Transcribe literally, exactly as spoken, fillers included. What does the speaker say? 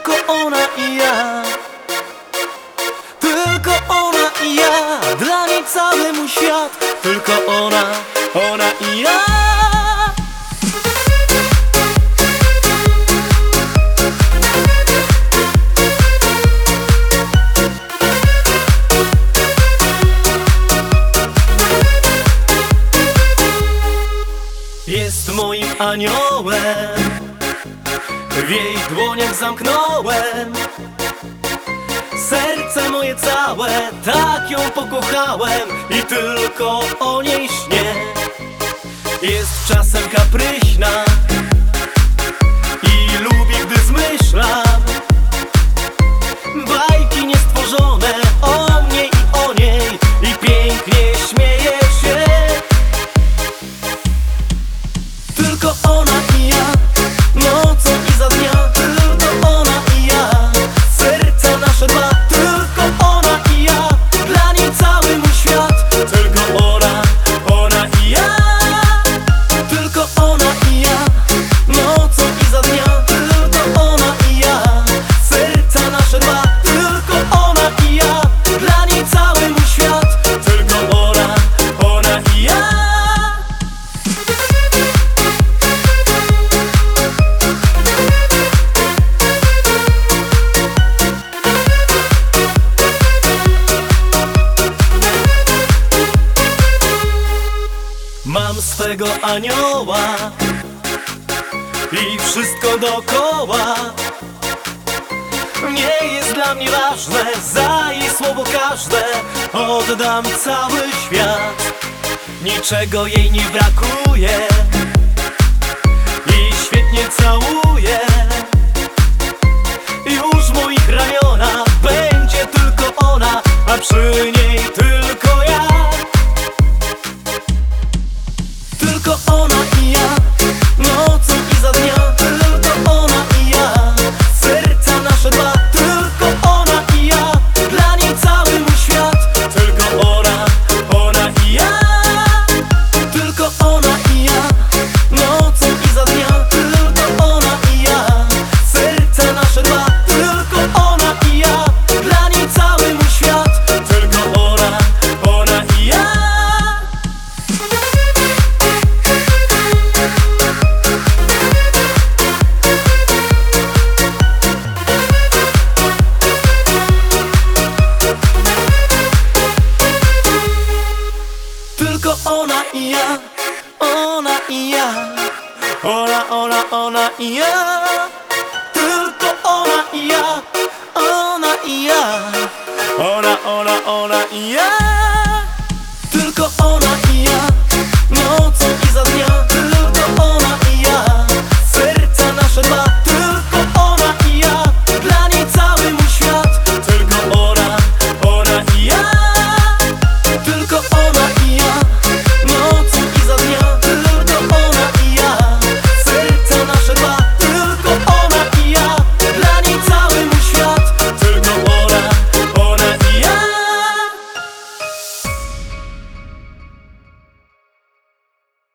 tylko ona i ja. Tylko ona i ja, dla niej cały mój świat. Tylko ona, ona i ja. Jest moim aniołem, w jej dłoniach zamknąłem serce moje całe, tak ją pokochałem i tylko o niej śnię. Jest czasem kapryśna i lubi, gdy zmyślam bajki niestworzone o mnie i o niej i pięknie śmieje się. Tylko ona i ja, nocą i za dnia. Tylko ona i ja, serca nasze dwa. Tylko ona i ja, dla niej cały mój świat. Tylko ona, ona i ja. Tylko ona i ja, nocą i za dnia. Tylko ona i ja, serca nasze dwa. Tylko ona i ja, dla niej cały mój świat. Tylko ona, ona i ja. Mam swego anioła i wszystko dookoła nie jest dla mnie ważne, za jej słowo każde oddam cały świat. Niczego jej nie brakuje i świetnie całuje. Już w moich ramionach będzie tylko ona, a przy niej tylko ja. Tylko ona i ja, nocą i za dnia. Tylko ona i ja, serca nasze dwa. Tylko ona i ja, dla niej cały mój świat. Tylko ona, ona i ja. Tylko ona i ja, nocą i za dnia. Tylko ona i ja, serca nasze dwa. Tylko ona i ja, dla niej cały mój świat. Tylko ona, ona i ja. Tylko ona i ja, ona i ja. Ona, ona, ona i ja. Tylko ona i ja, ona i ja. Ona, ona, ona i ja.